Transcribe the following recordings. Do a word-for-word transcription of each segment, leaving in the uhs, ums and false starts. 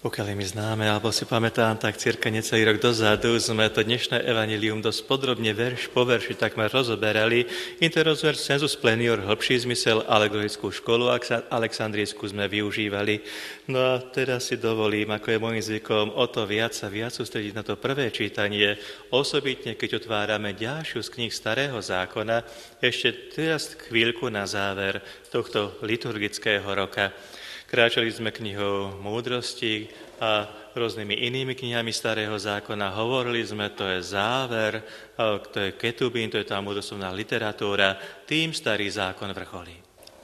Pokiaľ je mi známe, alebo si pamätám, tak cirka necelý rok dozadu sme to dnešné evanjelium dosť podrobne verš po verši takmer rozoberali. Interos vers sensus plenior, hĺbší zmysel, alegorickú školu aleksandrijskú sme využívali. No a teraz si dovolím, ako je môjim zvykom, o to viac a viac sústrediť na to prvé čítanie, osobitne keď otvárame ďalšiu z kníh Starého zákona, ešte teraz chvíľku na záver tohto liturgického roka. Kráčali sme knihou Múdrosti a rôznymi inými knihami Starého zákona. Hovorili sme, to je záver, to je ketubín, to je tá múdrostovná literatúra. Tým Starý zákon vrcholí.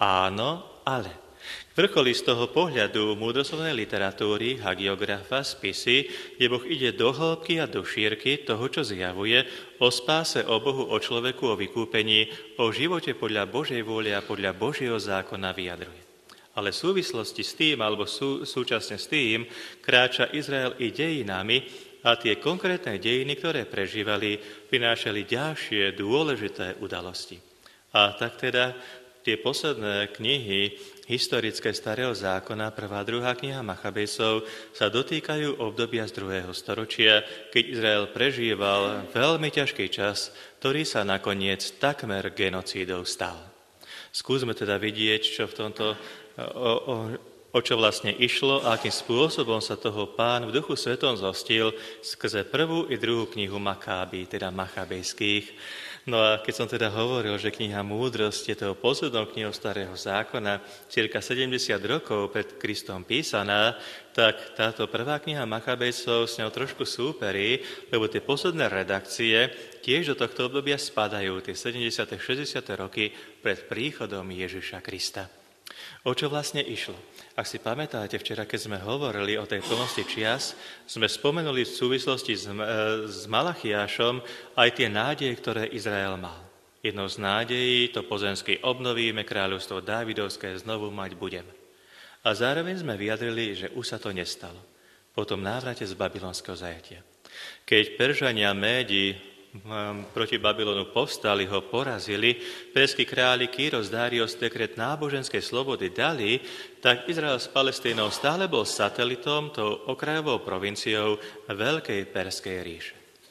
Áno, ale vrcholí z toho pohľadu múdrostovnej literatúry, hagiografa, spisy, kde Boh ide do hĺbky a do šírky toho, čo zjavuje, o spáse, o Bohu, o človeku, o vykúpení, o živote podľa Božej vôle a podľa Božieho zákona vyjadruje. Ale v súvislosti s tým, alebo sú, súčasne s tým, kráča Izrael i dejinami a tie konkrétne dejiny, ktoré prežívali, prinášali ďalšie dôležité udalosti. A tak teda tie posledné knihy historické Starého zákona, prvá, druhá kniha Machabejsov, sa dotýkajú obdobia z druhého storočia, keď Izrael prežíval veľmi ťažký čas, ktorý sa nakoniec takmer genocídou stal. Skúsme teda vidieť, čo v tomto O, o, o čo vlastne išlo a akým spôsobom sa toho Pán v Duchu Svetom zhostil skrze prvú i druhú knihu Makáby, teda Machabejských. No a keď som teda hovoril, že kniha Múdrosť je toho poslednou knihou Starého zákona, cirka sedemdesiat rokov pred Kristom písaná, tak táto prvá kniha Machabejcov s ňou trošku súperí, lebo tie posledné redakcie tiež do tohto obdobia spadajú, tie sedemdesiate šesťdesiate roky pred príchodom Ježiša Krista. O čo vlastne išlo? Ak si pamätáte, včera, keď sme hovorili o tej plnosti čias, sme spomenuli v súvislosti s, s Malachiášom aj tie nádeje, ktoré Izrael mal. Jednou z nádejí to pozemsky obnovíme, kráľovstvo Dávidovské znovu mať budeme. A zároveň sme vyjadrili, že už sa to nestalo. Po tom návrate z babylonského zajatia. Keď Peržania, Médi proti Babylonu povstali, ho porazili, perský králi Kýros Dários dekret náboženskej slobody dali, tak Izrael s Palestínou stále bol satelitom, tou okrajovou provinciou Veľkej Perskej ríše.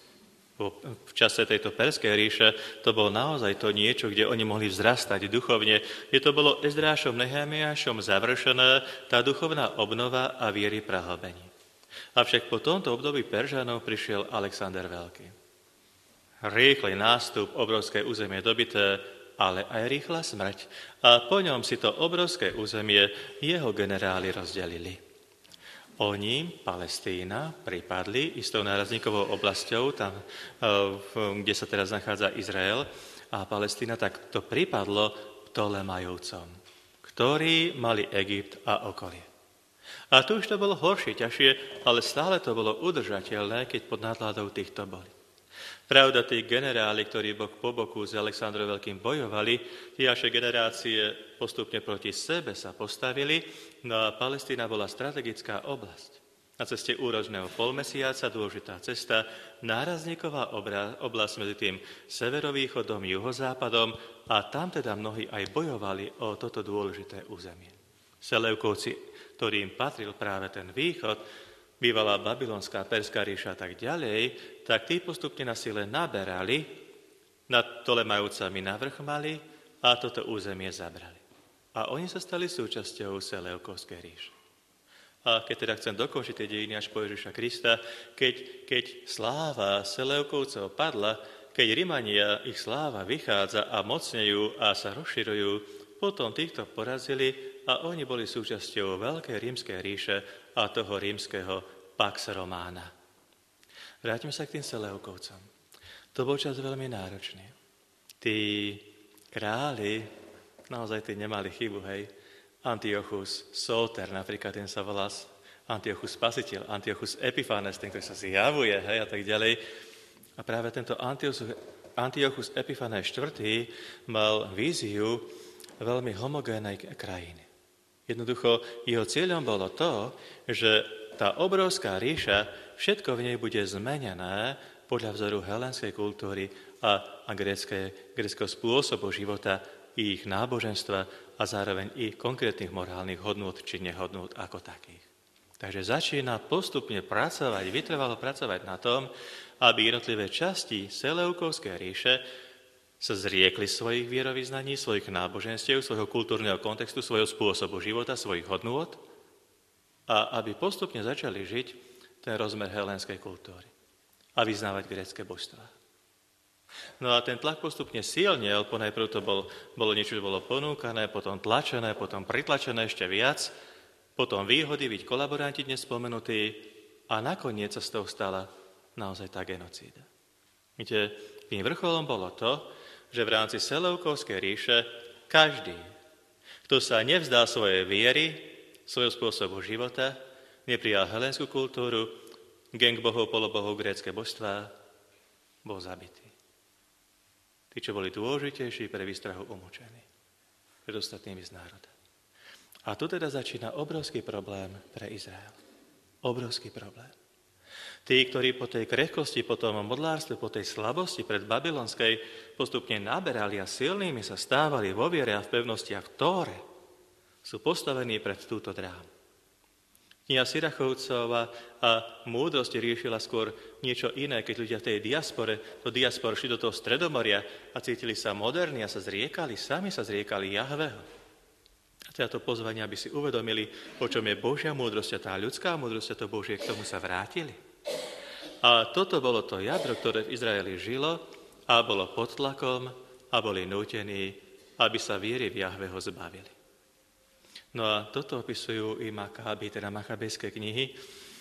V čase tejto Perskej ríše to bolo naozaj to niečo, kde oni mohli vzrastať duchovne, kde to bolo Ezdrášom, Nehemiášom završené, tá duchovná obnova a viery prahlbení. Avšak po tomto období Peržanov prišiel Alexander Veľký. Rýchly nástup, obrovské územie dobité, ale aj rýchla smrť. A po ňom si to obrovské územie jeho generáli rozdelili. Oni, Palestína, pripadli istou nárazníkovou oblasťou, tam, kde sa teraz nachádza Izrael, a Palestína, tak to pripadlo Ptolemajovcom, ktorí mali Egypt a okolie. A tu už to bolo horšie, ťažšie, ale stále to bolo udržateľné, keď pod nadhľadou týchto boli. Pravda, tí generáli, ktorí bok po boku s Alexandrom Veľkým bojovali, tie ďalšie generácie postupne proti sebe sa postavili, no a Palestína bola strategická oblasť. Na ceste úrožného polmesiaca, dôležitá cesta, nárazníková oblasť medzi tým severovýchodom, juhozápadom a tam teda mnohí aj bojovali o toto dôležité územie. Seleukovci, ktorým patril práve ten východ, bývalá babylonská, perská ríša a tak ďalej, tak tí postupne na sile naberali, nad Ptolemajúcami navrch mali a toto územie zabrali. A oni sa stali súčasťou Seleukovskej ríše. A keď teda chcem dokončiť tie dejiny až po Ježiša Krista, keď, keď sláva Seleukovcov padla, keď Rimania, ich sláva vychádza a mocnejú a sa rozširujú, potom týchto porazili a oni boli súčasťou Veľkej rímskej ríše a toho rímskeho Pax Romana. Vrátim sa k tým Seleukovcom. To bol čas veľmi náročný. Tí králi, naozaj tí nemali chybu, hej. Antiochus Soter, napríklad ten sa volá Antiochus Spasiteľ, Antiochus Epiphanes, ten, ktorý sa zjavuje, hej, a tak ďalej. A práve tento Antiochus Epiphanes štvrtý mal víziu veľmi homogénnej krajiny. Jednoducho, jeho cieľom bolo to, že tá obrovská ríša, všetko v nej bude zmenené podľa vzoru helenskej kultúry a, a gréckeho spôsobu života, ich náboženstva a zároveň ich konkrétnych morálnych hodnôt či nehodnôt ako takých. Takže začína postupne pracovať, vytrvalo pracovať na tom, aby jednotlivé časti Seleukovskej ríše sa zriekli svojich vierovyznaní, svojich náboženstiev, svojho kultúrneho kontextu, svojho spôsobu života, svojich hodnôt a aby postupne začali žiť ten rozmer helénskej kultúry a vyznávať grécke božstvá. No a ten tlak postupne silnil, ponajprv to bol, bolo niečo, čo bolo ponúkané, potom tlačené, potom pritlačené ešte viac, potom výhody, byť kolaboranti dnes spomenutí a nakoniec sa z toho stala naozaj tá genocída. Viete, tým vrcholom bolo to, že v rámci Seleukovskej ríše každý, kto sa nevzdal svojej viery, svojho spôsobu života, neprijal helénsku kultúru, gang bohov, polobohov, grécke božstvá, bol zabitý. Tí, čo boli dôležitejší pre výstrahu umúčení pred ostatnými z národa. A tu teda začína obrovský problém pre Izrael. Obrovský problém. Tí, ktorí po tej krehkosti, po tom modlárstve, po tej slabosti pred babylonskej postupne naberali a silnými sa stávali vo viere a v pevnosti a v Tóre, sú postavení pred túto drámu. Kniha Sirachovcova a múdrosť riešila skôr niečo iné, keď ľudia v tej diaspore, do diaspor šli do toho Stredomoria a cítili sa moderní a sa zriekali, sami sa zriekali Jahveho. A teda to pozvanie, aby si uvedomili, o čom je Božia múdrosť a tá ľudská múdrosť a to Božie, k tomu sa vrátili. A toto bolo to jadro, ktoré v Izraeli žilo a bolo pod tlakom a boli nútení, aby sa viery v Jahveho zbavili. No a toto opisujú i Makáby, teda Machabejské knihy,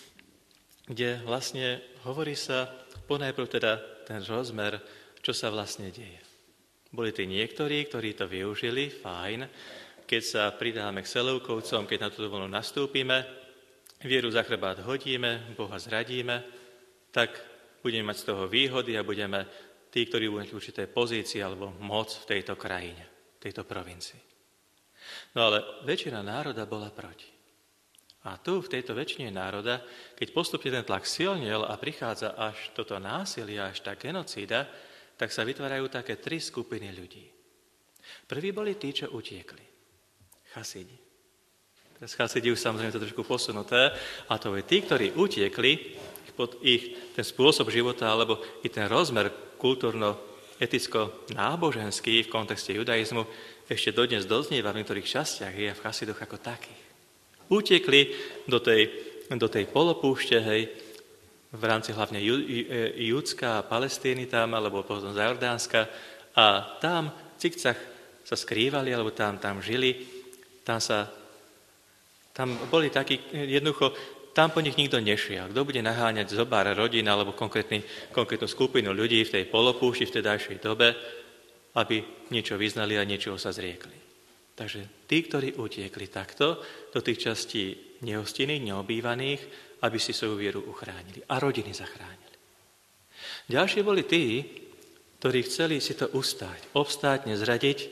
kde vlastne hovorí sa ponajprv teda ten rozmer, čo sa vlastne deje. Boli tí niektorí, ktorí to využili, fajn, keď sa pridáme k Seleukovcom, keď na túto vlnu nastúpime, vieru za chrbát hodíme, Boha zradíme, tak budeme mať z toho výhody a budeme tí, ktorí budú mať určité pozície alebo moc v tejto krajine, v tejto provincii. No ale väčšina národa bola proti. A tu, v tejto väčšine národa, keď postupne ten tlak silnil a prichádza až toto násilie, až tá genocída, tak sa vytvárajú také tri skupiny ľudí. Prví boli tí, čo utiekli. Chasidi. Teraz chasidi už samozrejme to trošku posunuté, a to je tí, ktorí utiekli, pod ich ten spôsob života, alebo i ten rozmer kultúrno-eticko-náboženský v kontexte judaizmu ešte dodnes doznieva v niektorých častiach je v chasidoch ako takých. Utekli do tej, do tej polopúšte, hej, v rámci hlavne Judska a Palestíny tam, alebo potom z Jordánska, a tam cikcach sa skrývali, alebo tam, tam žili, tam sa, tam boli takí, jednoducho, tam po nich nikto nešiel. Kto bude naháňať zobár rodín alebo konkrétnu skupinu ľudí v tej polopúšti v tej dajšej dobe, aby niečo vyznali a niečoho sa zriekli. Takže tí, ktorí utiekli takto do tých častí nehostinných, neobývaných, aby si svoju vieru uchránili a rodiny zachránili. Ďalšie boli tí, ktorí chceli si to ustáť, obstáť, nezradiť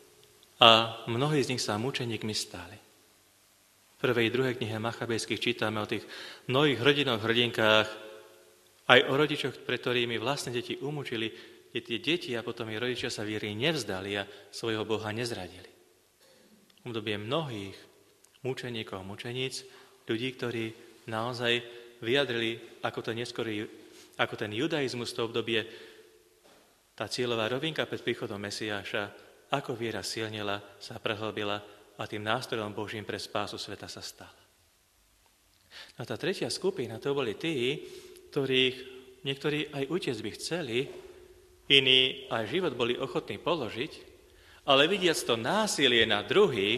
a mnohí z nich sa mučeníkmi stali. V prvej, druhej knihe Machabejských čítame o tých mnohých hrdinoch, hrdinkách, aj o rodičoch, pre ktorými vlastne deti umúčili, kde tie deti a potom ich rodičia sa viery nevzdali a svojho Boha nezradili. V obdobie mnohých mučeníkov a mučeníc, ľudí, ktorí naozaj vyjadrili, ako, to neskorý, ako ten judaizmus, to obdobie, tá cieľová rovinka pred príchodom Mesiáša, ako viera silnila, sa prehlbila a tým nástrojom Božím pre spásu sveta sa stala. A tá tretia skupina, to boli tí, ktorých niektorí aj utiec by chceli, iní aj život boli ochotní položiť, ale vidiac to násilie na druhých,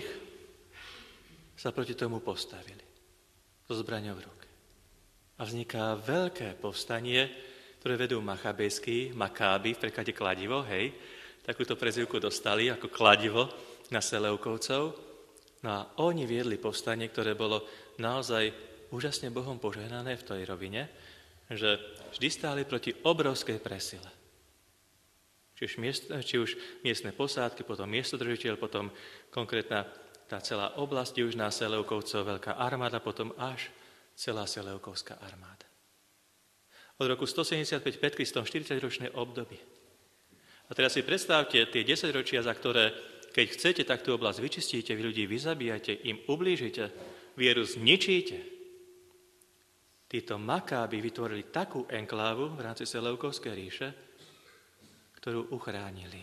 sa proti tomu postavili so zbraňou v ruke. A vzniká veľké povstanie, ktoré vedú Machabejskí, Makáby, v preklade kladivo, hej, takúto prezývku dostali ako kladivo na Seleukovcov. No a oni viedli povstanie, ktoré bolo naozaj úžasne Bohom požehnané v tej rovine, že vždy stáli proti obrovskej presile. Či už, miest, či už miestne posádky, potom miestodržiteľ, potom konkrétna tá celá oblasť južná Seleukovcov, veľká armáda, potom až celá Seleukovská armáda. Od roku stosedemdesiatpäť pred Kristom štyridsaťročné obdobie. A teraz si predstavte tie desaťročia, za ktoré keď chcete, tak tú oblasť vyčistíte, vy ľudí vyzabíjate, im ublížite, vieru zničíte. títo Makábi vytvorili takú enklávu v rámci Seleukovskej ríše, ktorú uchránili.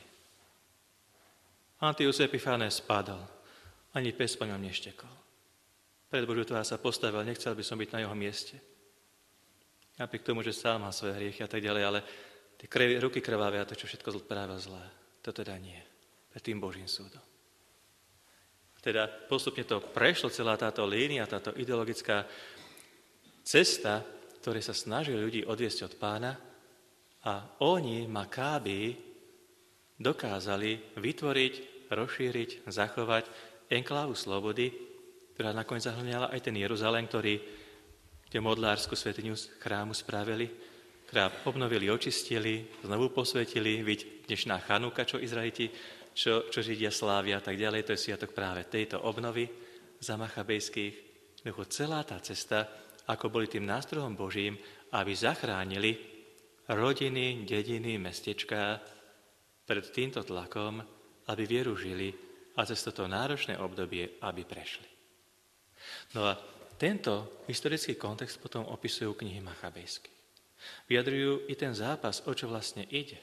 Antius Epiphanes spadol, ani pes po ňom neštekol. Pred Božiu tvár sa postavil, nechcel by som byť na jeho mieste. Napriek tomu, že sám má svoje hriechy a tak ďalej, ale tie krv, ruky krvavé a to, čo všetko práve zlé, to teda nie. Pred tým Božím súdom. Teda postupne to prešlo celá táto línia, táto ideologická cesta, ktoré sa snažili ľudí odviesť od Pána a oni, Makábi, dokázali vytvoriť, rozšíriť, zachovať enklávu slobody, ktorá nakoniec zahŕňala aj ten Jeruzalém, ktorý tie modlárskú svätyňu chrámu spravili, chrám obnovili, očistili, znovu posvetili, viď dnešná Chanúka, čo Izraeliti, čo, čo Židia slávia a tak ďalej, to je sviatok práve tejto obnovy za machabejských. Jednoducho celá tá cesta, ako boli tým nástrojom Božím, aby zachránili rodiny, dediny, mestečká pred týmto tlakom, aby vieru žili a cez toto náročné obdobie, aby prešli. No a tento historický kontext potom opisujú knihy machabejských. Vyjadrujú i ten zápas, o čo vlastne ide.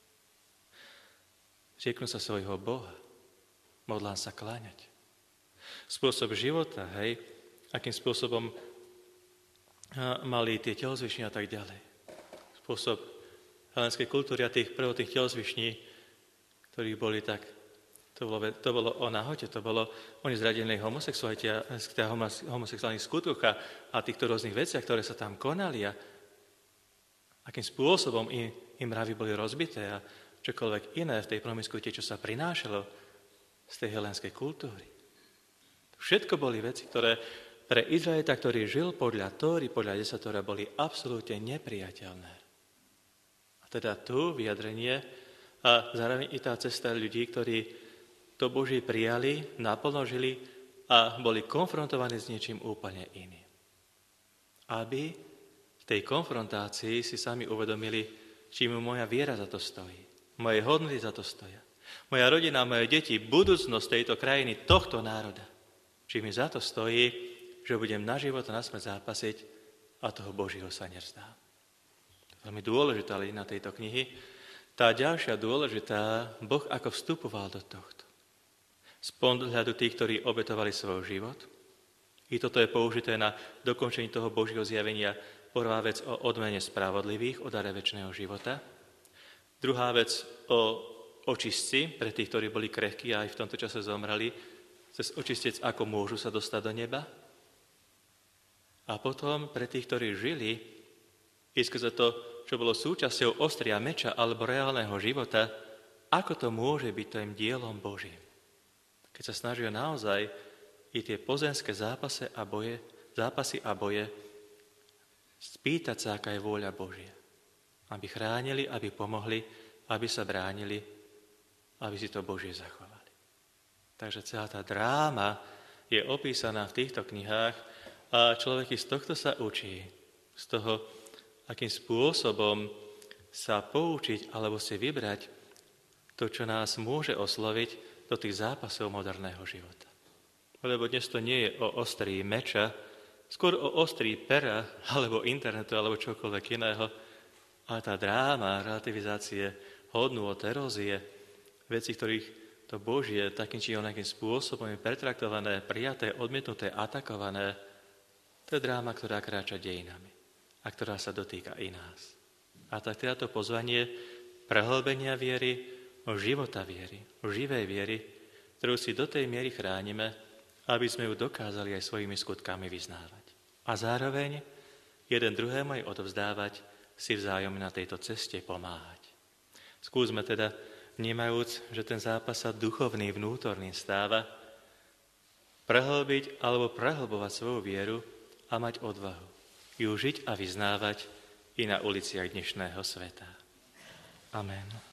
Zrieknú sa svojho Boha, modlám sa kláňať. Spôsob života, hej, akým spôsobom mali tie telozvyšní a tak ďalej. Spôsob helenskej kultúry a tých prvotných telozvyšní, ktorí boli tak, to bolo, to bolo o nahote, to bolo o nezradenej homosexualite a homosexuálnych skutkoch a, a týchto rôznych veciach, ktoré sa tam konali a akým spôsobom im, im mravy boli rozbité a čokoľvek iné v tej promiskuite, čo sa prinášalo z tej helenskej kultúry. Všetko boli veci, ktoré pre Izraelita, ktorý žil podľa Tóry, podľa desatora, boli absolútne nepriateľné. A teda tu vyjadrenie a zároveň i tá cesta ľudí, ktorí to Boží prijali, naplno žili a boli konfrontovaní s niečím úplne iným. Aby v tej konfrontácii si sami uvedomili, čím moja viera za to stojí, moje hodnoty za to stoja, moja rodina, moje deti, budúcnosť tejto krajiny, tohto národa, čím mi za to stojí, že budem na život a na smrť zápasiť a toho Božího sa nevzdám. To je veľmi dôležitá línia tejto knihy. Tá ďalšia dôležitá, Boh ako vstupoval do tohto. Z pohľadu tých, ktorí obetovali svoj život. I toto je použité na dokončení toho Božieho zjavenia. Prvá vec o odmene spravodlivých, o dare večného života. Druhá vec o očistci, pre tých, ktorí boli krehkí a aj v tomto čase zomreli, cez očistec, ako môžu sa dostať do neba. A potom pre tých, ktorí žili, i skrze to, čo bolo súčasťou ostria meča alebo reálneho života, ako to môže byť tým dielom Božím. Keď sa snažia naozaj i tie pozemské zápasy a boje, zápasy a boje spýtať sa, aká je vôľa Božia. Aby chránili, aby pomohli, aby sa bránili, aby si to Božie zachovali. Takže celá tá dráma je opísaná v týchto knihách a človek z tohto sa učí. Z toho, akým spôsobom sa poučiť alebo si vybrať to, čo nás môže osloviť do tých zápasov moderného života. Lebo dnes to nie je o ostrí meča, skôr o ostrí pera, alebo internetu, alebo čokoľvek iného, ale tá dráma, relativizácie, hodnôt, erózie, veci, ktorých to Božie takým či onakým spôsobom je pretraktované, prijaté, odmietnuté, atakované, to je dráma, ktorá kráča dejinami a ktorá sa dotýka i nás. A tak teda to pozvanie prehlbenia viery, života viery, živej viery, ktorú si do tej miery chránime, aby sme ju dokázali aj svojimi skutkami vyznávať. A zároveň jeden druhému aj odovzdávať, si vzájomne na tejto ceste pomáhať. Skúsme teda, vnímajúc, že ten zápas sa duchovný, vnútorný stáva, prehlbiť alebo prehlbovať svoju vieru a mať odvahu ju žiť a vyznávať i na uliciach dnešného sveta. Amen.